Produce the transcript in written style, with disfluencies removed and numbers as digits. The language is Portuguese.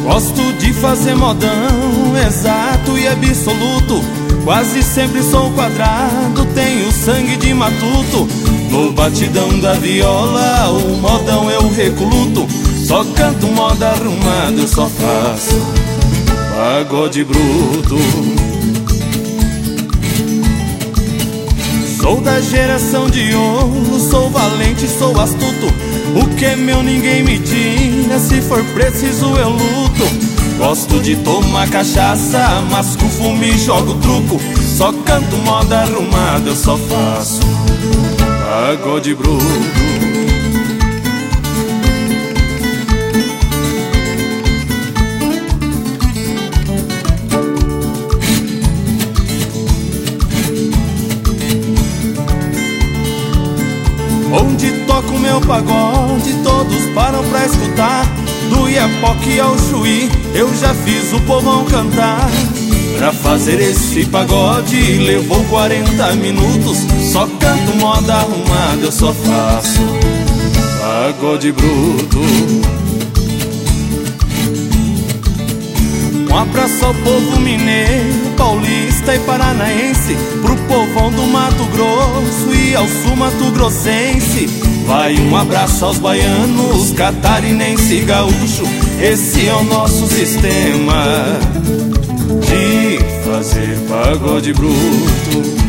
Gosto de fazer modão, exato e absoluto. Quase sempre sou quadrado, tenho sangue de matuto. No batidão da viola, o modão eu recluto. Só canto moda arrumado, eu só faço pagode bruto. Sou da geração de ouro, sou valente, sou astuto. O que é meu ninguém me tira, se for preciso eu luto. Gosto de tomar cachaça, masco fumo e jogo truco. Só canto moda arrumada, eu só faço pagode bruto. Onde toco meu pagode, todos param pra escutar. Do Iapoque ao Chuí, eu já fiz o povão cantar. Pra fazer esse pagode levou 40 minutos. Só canto moda arrumada, eu só faço pagode bruto. Um abraço ao povo mineiro, paulista e paranaense, pro povão do Mato Grosso e ao sul mato-grossense. Vai um abraço aos baianos, catarinense e gaúcho. Esse é o nosso sistema de fazer pagode bruto.